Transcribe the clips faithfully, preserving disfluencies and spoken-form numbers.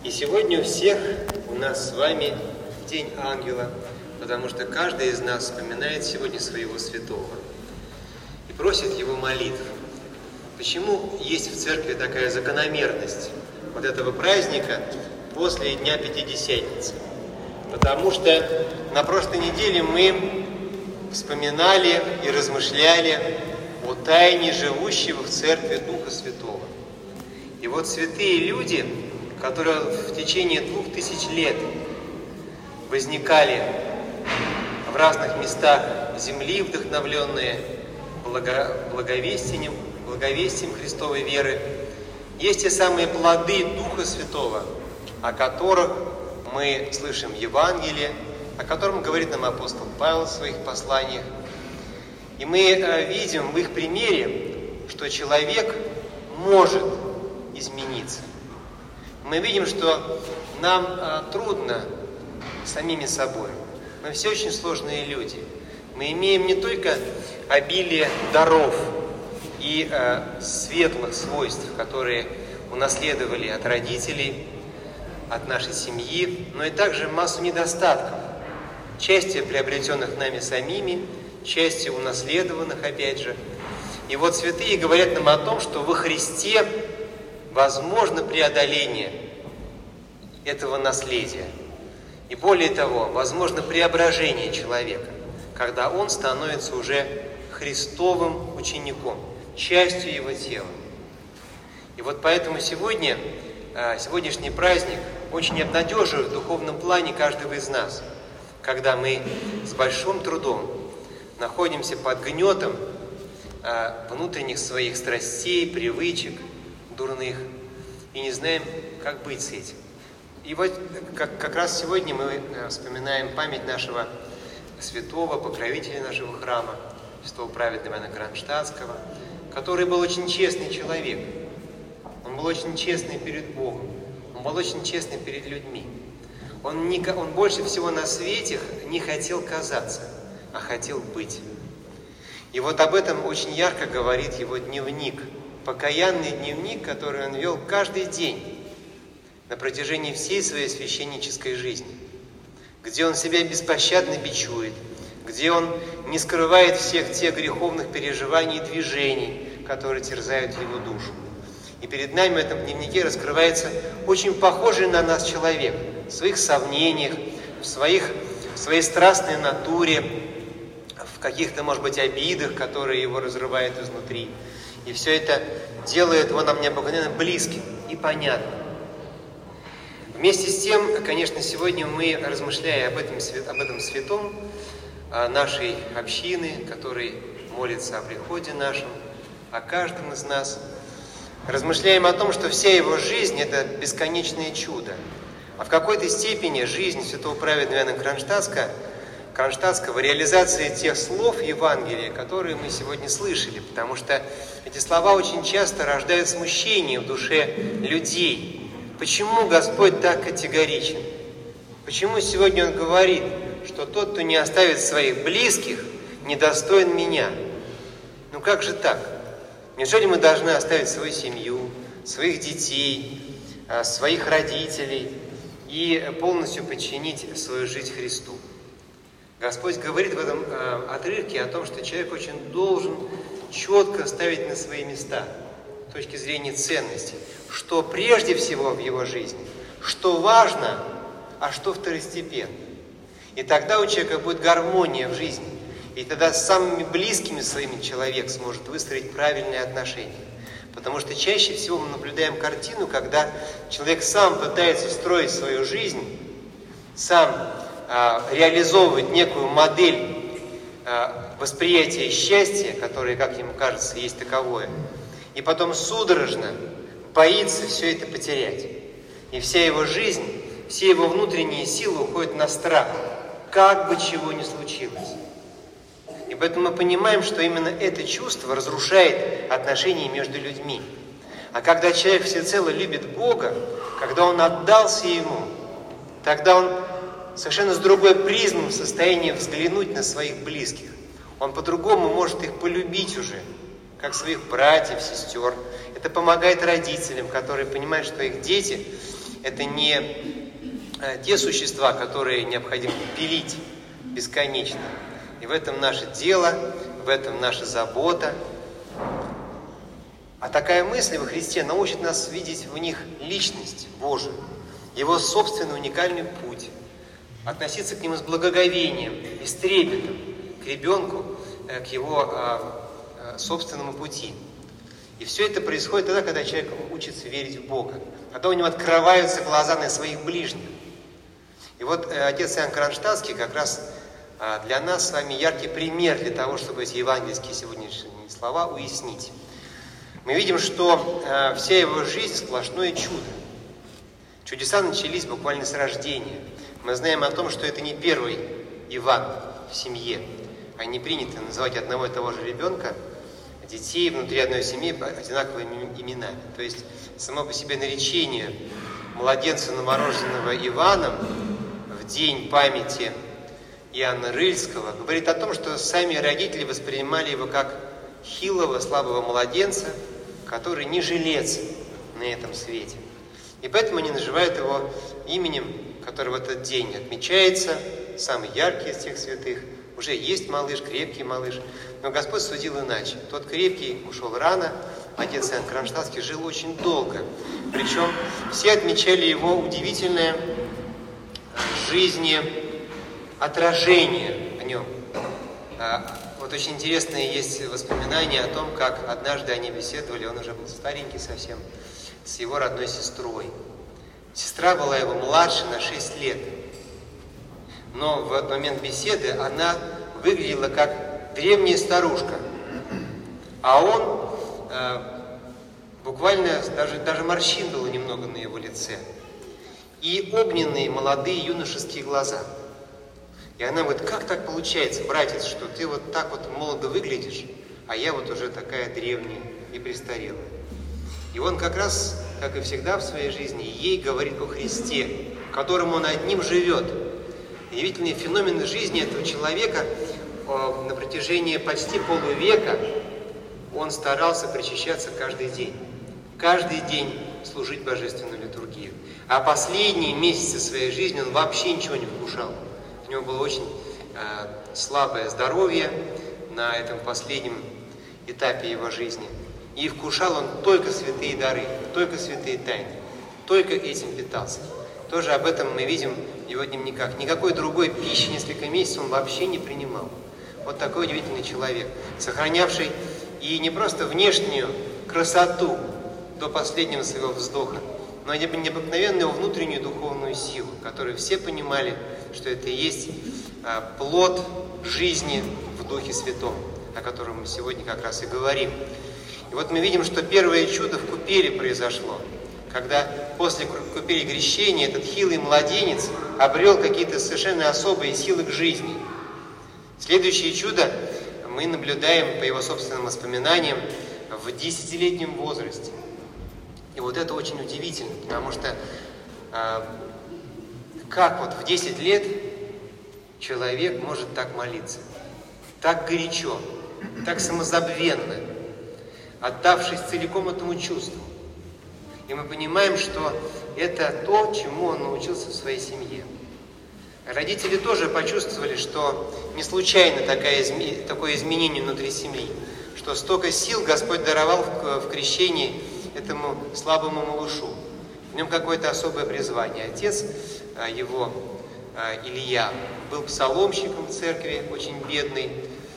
И сегодня у всех у нас с вами День Ангела, потому что каждый из нас вспоминает сегодня своего святого и просит его молитв. Почему есть в церкви такая закономерность вот этого праздника после Дня Пятидесятницы? Потому что на прошлой неделе мы вспоминали и размышляли о тайне живущего в церкви Духа Святого. И вот святые люди, которые в течение двух тысяч лет возникали в разных местах земли, вдохновленные благо, благовестием, благовестием Христовой веры, есть те самые плоды Духа Святого, о которых мы слышим в Евангелии, о котором говорит нам апостол Павел в своих посланиях. И мы видим в их примере, что человек может измениться. Мы видим, что нам а, трудно самими собой. Мы все очень сложные люди. Мы имеем не только обилие даров и а, светлых свойств, которые унаследовали от родителей, от нашей семьи, но и также массу недостатков, частью приобретенных нами самими, частью унаследованных, опять же. И вот святые говорят нам о том, что во Христе возможно преодоление этого наследия. И более того, возможно преображение человека, когда он становится уже Христовым учеником, частью его тела. И вот поэтому сегодня, сегодняшний праздник очень обнадеживает в духовном плане каждого из нас, когда мы с большим трудом находимся под гнетом внутренних своих страстей, привычек, дурных, и не знаем, как быть с этим. И вот как, как раз сегодня мы вспоминаем память нашего святого, покровителя нашего храма, святого праведного Иоанна Кронштадтского, который был очень честный человек. Он был очень честный перед Богом, он был очень честный перед людьми. Он, не, он больше всего на свете не хотел казаться, а хотел быть. И вот об этом очень ярко говорит его дневник, покаянный дневник, который он вел каждый день на протяжении всей своей священнической жизни, где он себя беспощадно бичует, где он не скрывает всех тех греховных переживаний и движений, которые терзают его душу. И перед нами в этом дневнике раскрывается очень похожий на нас человек в своих сомнениях, в, своих, в своей страстной натуре, в каких-то, может быть, обидах, которые его разрывают изнутри. И все это делает его нам необыкновенно близким и понятным. Вместе с тем, конечно, сегодня мы, размышляя об этом, об этом святом нашей общины, который молится о приходе нашем, о каждом из нас, размышляем о том, что вся его жизнь – это бесконечное чудо. А в какой-то степени жизнь святого праведного Иоанна Кронштадтского Кронштадтского, реализации тех слов Евангелия, которые мы сегодня слышали, потому что эти слова очень часто рождают смущение в душе людей. Почему Господь так категоричен? Почему сегодня Он говорит, что тот, кто не оставит своих близких, недостоин меня? Ну как же так? Неужели мы должны оставить свою семью, своих детей, своих родителей и полностью подчинить свою жизнь Христу? Господь говорит в этом э, отрывке о том, что человек очень должен четко ставить на свои места с точки зрения ценностей, что прежде всего в его жизни, что важно, а что второстепенно. И тогда у человека будет гармония в жизни, и тогда с самыми близкими своими человек сможет выстроить правильные отношения. Потому что чаще всего мы наблюдаем картину, когда человек сам пытается строить свою жизнь, сам реализовывать некую модель восприятия счастья, которое, как ему кажется, есть таковое, и потом судорожно боится все это потерять. И вся его жизнь, все его внутренние силы уходят на страх, как бы чего ни случилось. И поэтому мы понимаем, что именно это чувство разрушает отношения между людьми. А когда человек всецело любит Бога, когда он отдался Ему, тогда он совершенно с другой призмой в состоянии взглянуть на своих близких. Он по-другому может их полюбить уже, как своих братьев, сестер. Это помогает родителям, которые понимают, что их дети это не те существа, которые необходимо пилить бесконечно. И в этом наше дело, в этом наша забота. А такая мысль во Христе научит нас видеть в них личность Божию, Его собственный уникальный путь, относиться к Нему с благоговением и с трепетом, к ребенку, к его а, а, собственному пути. И все это происходит тогда, когда человек учится верить в Бога, когда у него открываются глаза на своих ближних. И вот э, отец Иоанн Кронштадтский как раз э, для нас с вами яркий пример для того, чтобы эти евангельские сегодняшние слова уяснить. Мы видим, что э, вся его жизнь сплошное чудо. Чудеса начались буквально с рождения. Мы знаем о том, что это не первый Иван в семье, а не принято называть одного и того же ребенка, детей внутри одной семьи одинаковыми именами. То есть само по себе наречение младенца новорожденного Иваном в день памяти Иоанна Рыльского говорит о том, что сами родители воспринимали его как хилого, слабого младенца, который не жилец на этом свете. И поэтому они называют его именем, который в этот день отмечается, самый яркий из всех святых. Уже есть малыш, крепкий малыш. Но Господь судил иначе. Тот крепкий ушел рано, отец Иоанн Кронштадтский жил очень долго. Причем все отмечали его удивительное жизнеотражение в нем. Вот очень интересные есть воспоминания о том, как однажды они беседовали, он уже был старенький совсем, с его родной сестрой. Сестра была его младше на шесть лет. Но в этот момент беседы она выглядела как древняя старушка. А он, э, буквально, даже, даже морщин было немного на его лице. И огненные молодые юношеские глаза. И она говорит: как так получается, братец, что ты вот так вот молодо выглядишь, а я вот уже такая древняя и престарелая. И он как раз, как и всегда в своей жизни, ей говорит о Христе, которым он одним живет. Удивительные феномены жизни этого человека на протяжении почти полувека он старался причащаться каждый день. Каждый день служить божественную литургию. А последние месяцы своей жизни он вообще ничего не вкушал. У него было очень э, слабое здоровье на этом последнем этапе его жизни. И вкушал он только святые дары, только святые тайны. Только этим питался. Тоже об этом мы видим в его дневниках. Никакой другой пищи несколько месяцев он вообще не принимал. Вот такой удивительный человек, сохранявший и не просто внешнюю красоту до последнего своего вздоха, но и необыкновенную внутреннюю духовную силу, которую все понимали, что это и есть а, плод жизни в Духе Святом, о котором мы сегодня как раз и говорим. И вот мы видим, что первое чудо в купели произошло, когда после купели крещения этот хилый младенец обрел какие-то совершенно особые силы к жизни. Следующее чудо мы наблюдаем, по его собственным воспоминаниям, в десятилетнем возрасте. И вот это очень удивительно, потому что э, как вот в десять лет человек может так молиться, так горячо, так самозабвенно, отдавшись целиком этому чувству. И мы понимаем, что это то, чему он научился в своей семье. Родители тоже почувствовали, что не случайно такое изменение внутри семьи, что столько сил Господь даровал в крещении этому слабому малышу. В нем какое-то особое призвание. Отец его, Илья, был псаломщиком в церкви, очень бедный,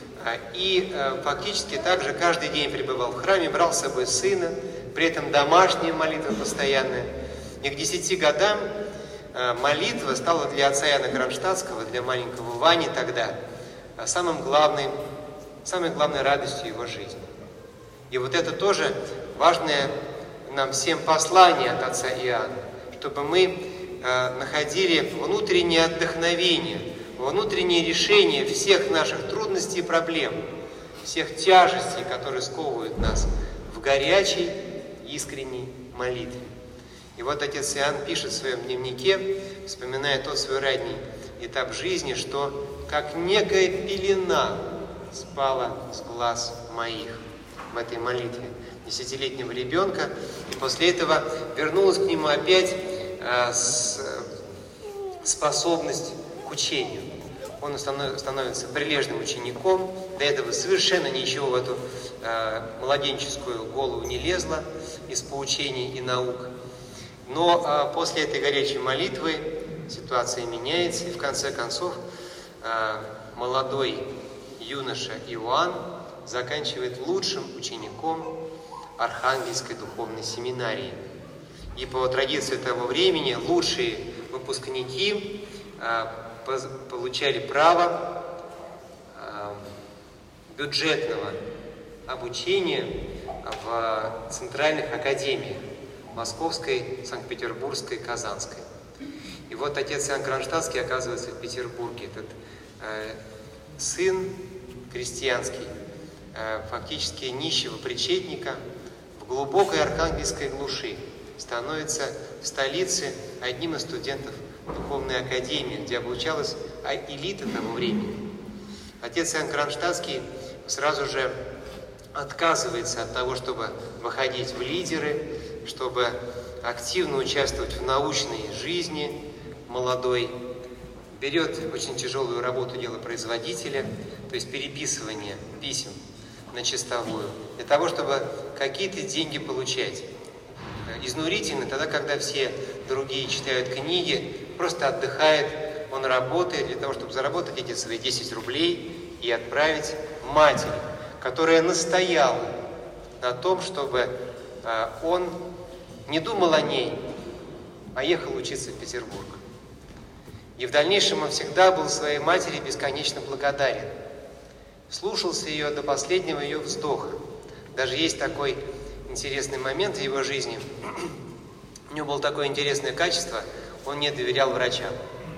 и фактически также каждый день пребывал в храме, брал с собой сына, при этом домашняя молитва постоянная. И к десяти годам молитва стала для отца Иоанна Кронштадтского, для маленького Вани тогда, самым главным, самой главной радостью его жизни. И вот это тоже важное нам всем послание от отца Иоанна, чтобы мы находили внутреннее отдохновение, внутреннее решение всех наших трудностей и проблем, всех тяжестей, которые сковывают нас, в горячей, искренней молитве. И вот отец Иоанн пишет в своем дневнике, вспоминая тот свой ранний этап жизни, что как некая пелена спала с глаз моих в этой молитве десятилетнего ребенка, и после этого вернулась к нему опять способность к учению. Он становится прилежным учеником. До этого совершенно ничего в эту младенческую голову не лезло из поучений и наук. Но после этой горячей молитвы ситуация меняется, и в конце концов молодой юноша Иоанн заканчивает лучшим учеником Архангельской духовной семинарии. И по традиции того времени лучшие выпускники получали право бюджетного обучения в центральных академиях Московской, Санкт-Петербургской, Казанской. И вот отец Иоанн Кронштадтский оказывается в Петербурге. Этот э, сын крестьянский, э, фактически нищего причетника, в глубокой архангельской глуши становится в столице одним из студентов Духовной академии, где обучалась элита того времени. Отец Иоанн Кронштадтский сразу же отказывается от того, чтобы выходить в лидеры, чтобы активно участвовать в научной жизни молодой, берет очень тяжелую работу делопроизводителя, то есть переписывание писем на чистовую, для того, чтобы какие-то деньги получать. Изнурительно тогда, когда все другие читают книги, просто отдыхает, он работает для того, чтобы заработать эти свои десять рублей и отправить матери, которая настояла на том, чтобы э, он не думал о ней, а ехал учиться в Петербург. И в дальнейшем он всегда был своей матери бесконечно благодарен. Слушался ее до последнего ее вздоха. Даже есть такой интересный момент в его жизни. У него было такое интересное качество, он не доверял врачам.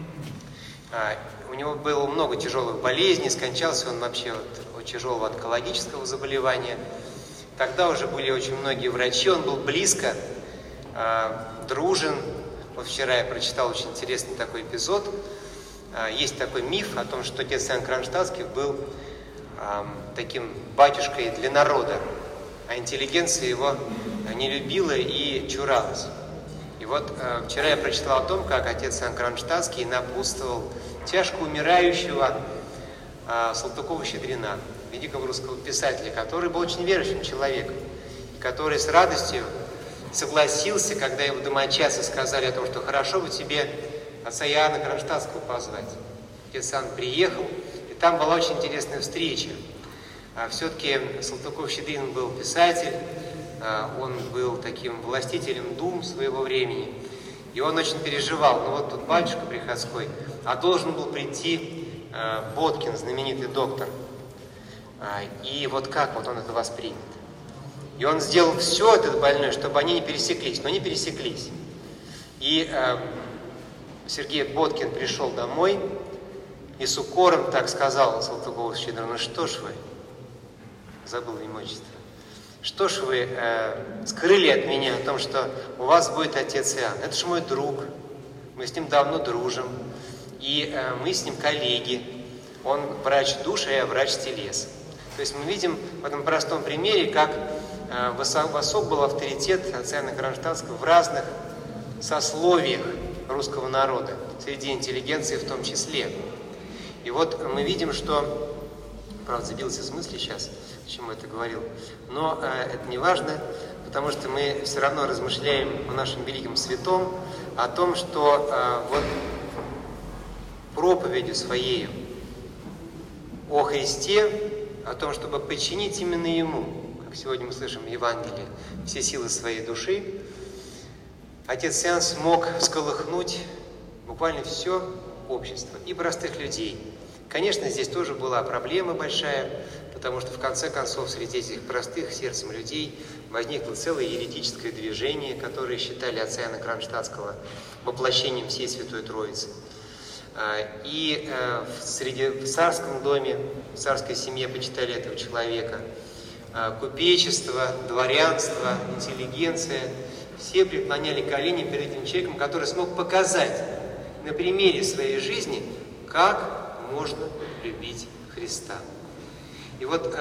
А, у него было много тяжелых болезней, скончался он вообще от, от тяжелого онкологического заболевания. Тогда уже были очень многие врачи, он был близко а, дружен. Вот вчера я прочитал очень интересный такой эпизод. А, есть такой миф о том, что отец Иоанн Кронштадтский был а, таким батюшкой для народа, а интеллигенция его не любила и чуралась. И вот э, вчера я прочитал о том, как отец Иоанн Кронштадтский напутствовал тяжко умирающего э, Салтыкова-Щедрина, великого русского писателя, который был очень верующим человеком, который с радостью согласился, когда его домочадцы сказали о том, что хорошо бы тебе отца Иоанна Кронштадтского позвать. Отец Иоанн приехал, и там была очень интересная встреча. А все-таки Салтыков-Щедрин был писатель, он был таким властителем дум своего времени, и он очень переживал. Ну вот тут батюшка приходской, а должен был прийти Боткин, знаменитый доктор. И вот как вот он это воспримет? И он сделал все, этот больной, чтобы они не пересеклись, но не пересеклись. И Сергей Боткин пришел домой и с укором так сказал Салтыкову-Щедрину: ну что ж вы, забыл имущество. Что ж вы э, скрыли от меня о том, что у вас будет отец Иоанн? Это же мой друг, мы с ним давно дружим, и э, мы с ним коллеги. Он врач душ, а я врач телес. То есть мы видим в этом простом примере, как э, высок был авторитет отца Иоанна Кронштадтского в разных сословиях русского народа, среди интеллигенции в том числе. И вот мы видим, что, правда, забился с мысли сейчас, почему это говорил, но э, это не важно, потому что мы все равно размышляем о нашем великом святом, о том, что э, вот проповедью своей о Христе, о том, чтобы подчинить именно Ему, как сегодня мы слышим в Евангелии, все силы своей души, отец Иоанн смог всколыхнуть буквально все общество и простых людей. Конечно, здесь тоже была проблема большая, потому что в конце концов среди этих простых сердцем людей возникло целое еретическое движение, которое считали отца Иоанна Кронштадтского воплощением всей Святой Троицы. И среди, в царском доме, в царской семье почитали этого человека. Купечество, дворянство, интеллигенция, все преклоняли колени перед этим человеком, который смог показать на примере своей жизни, как можно любить Христа. И вот,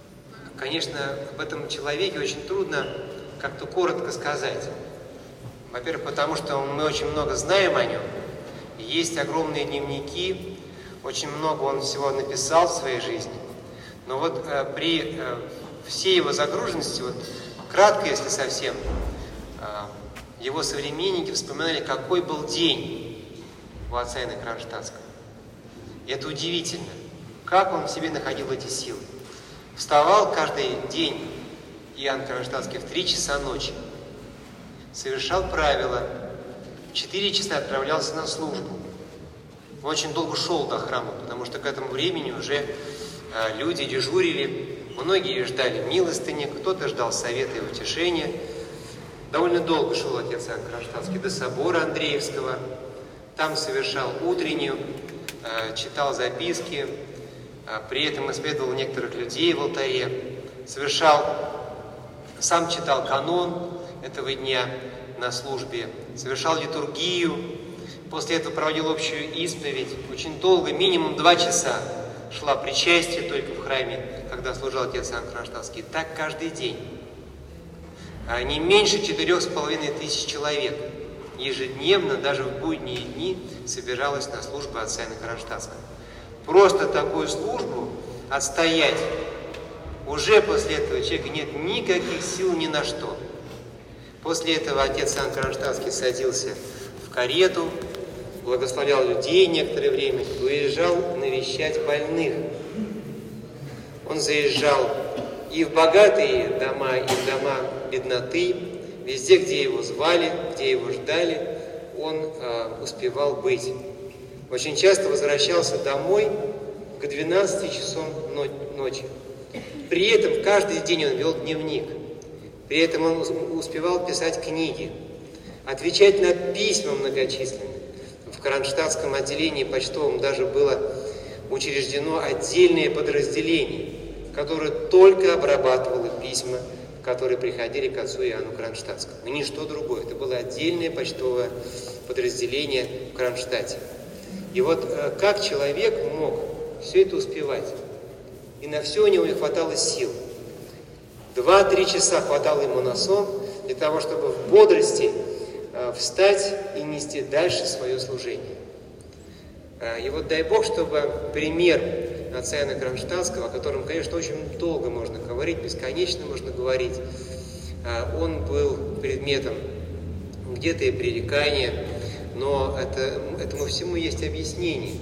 конечно, об этом человеке очень трудно как-то коротко сказать. Во-первых, потому что мы очень много знаем о нем. Есть огромные дневники, очень много он всего написал в своей жизни. Но вот э, при э, всей его загруженности, вот кратко, если совсем, э, его современники вспоминали, какой был день у отца Иоанна Кронштадтского. И это удивительно, как он в себе находил эти силы. Вставал каждый день Иоанн Кронштадтский в три часа ночи, совершал правила, в четыре часа отправлялся на службу. Он очень долго шел до храма, потому что к этому времени уже э, люди дежурили, многие ждали милостыни, кто-то ждал совета и утешения. Довольно долго шел отец Иоанн Кронштадтский до собора Андреевского, там совершал утреннюю, э, читал записки, э, при этом исповедовал некоторых людей в алтаре, совершал, сам читал канон этого дня на службе, совершал литургию, после этого проводил общую исповедь. Очень долго, минимум два часа, шла причастие только в храме, когда служил отец Иоанн Кронштадтский. Так каждый день. А не меньше четырех с половиной тысяч человек ежедневно, даже в будние дни, собиралось на службу отца Иоанна Кронштадтского. Просто такую службу отстоять, уже после этого человека нет никаких сил ни на что. После этого отец Иоанн Кронштадтский садился в карету, благословлял людей некоторое время, уезжал навещать больных. Он заезжал и в богатые дома, и в дома бедноты, везде, где его звали, где его ждали, он э, успевал быть. Очень часто возвращался домой к двенадцати часам ночи. При этом каждый день он вел дневник. При этом он успевал писать книги, отвечать на письма многочисленные. В Кронштадтском отделении почтовом даже было учреждено отдельное подразделение, которое только обрабатывало письма, которые приходили к отцу Иоанну Кронштадтскому. И ничто другое. Это было отдельное почтовое подразделение в Кронштадте. И вот как человек мог все это успевать? И на все у него не хватало сил. Два-три часа хватало ему на сон для того, чтобы в бодрости э, встать и нести дальше свое служение. Э, и вот дай Бог, чтобы пример отца Иоанна Кронштадтского, о котором, конечно, очень долго можно говорить, бесконечно можно говорить, э, он был предметом где-то и пререкания, но это, этому всему есть объяснение.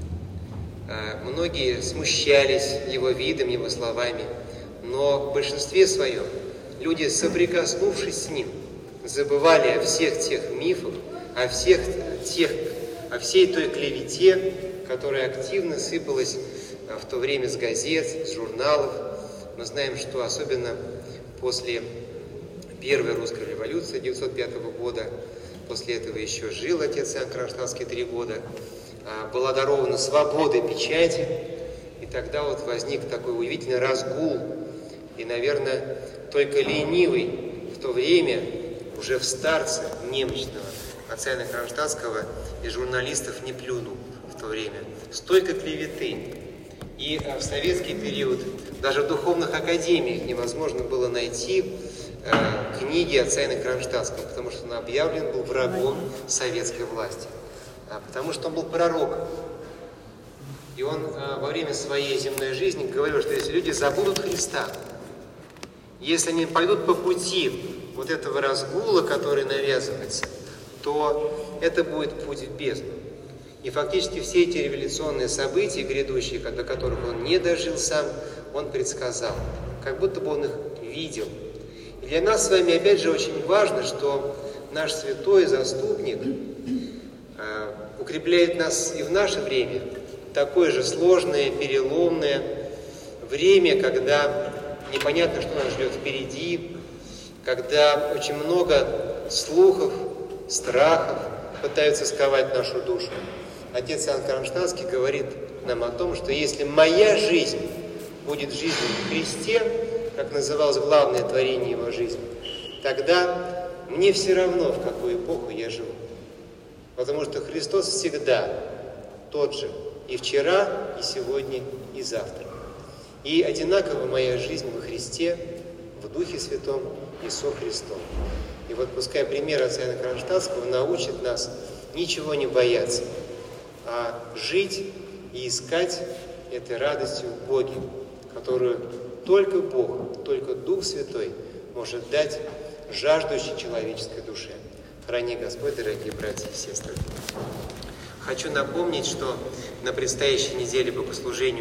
Э, многие смущались его видом, его словами. Но в большинстве своем люди, соприкоснувшись с ним, забывали о всех тех мифах, о всех тех, о всей той клевете, которая активно сыпалась в то время с газет, с журналов. Мы знаем, что особенно после Первой русской революции девятьсот пятого года, после этого еще жил отец Иоанн Кронштадтский три года, была дарована свобода печати, и тогда вот возник такой удивительный разгул. И, наверное, только ленивый в то время, уже в старце немощного отца Иоанна Кронштадтского, и журналистов не плюнул в то время. Столько клеветы. И в советский период даже в духовных академиях невозможно было найти э, книги отца Иоанна Кронштадтского, потому что он объявлен был врагом советской власти. А потому что он был пророком. И он э, во время своей земной жизни говорил, что если люди забудут Христа, если они пойдут по пути вот этого разгула, который навязывается, то это будет путь в бездну. И фактически все эти революционные события, грядущие, до которых он не дожил сам, он предсказал, как будто бы он их видел. И для нас с вами, опять же, очень важно, что наш святой заступник э, укрепляет нас и в наше время, такое же сложное, переломное время, когда непонятно, что нас ждет впереди, когда очень много слухов, страхов пытаются сковать нашу душу. Отец Иоанн Кронштадтский говорит нам о том, что если моя жизнь будет жизнью в Христе, как называлось главное творение его жизни, тогда мне все равно, в какую эпоху я живу. Потому что Христос всегда тот же и вчера, и сегодня, и завтра. И одинаково моя жизнь во Христе, в Духе Святом и со Христом. И вот пускай пример отца Иоанна Кронштадтского научит нас ничего не бояться, а жить и искать этой радостью в Боге, которую только Бог, только Дух Святой может дать жаждущей человеческой душе. Храни Господь, дорогие братья и сестры. Хочу напомнить, что на предстоящей неделе богослужению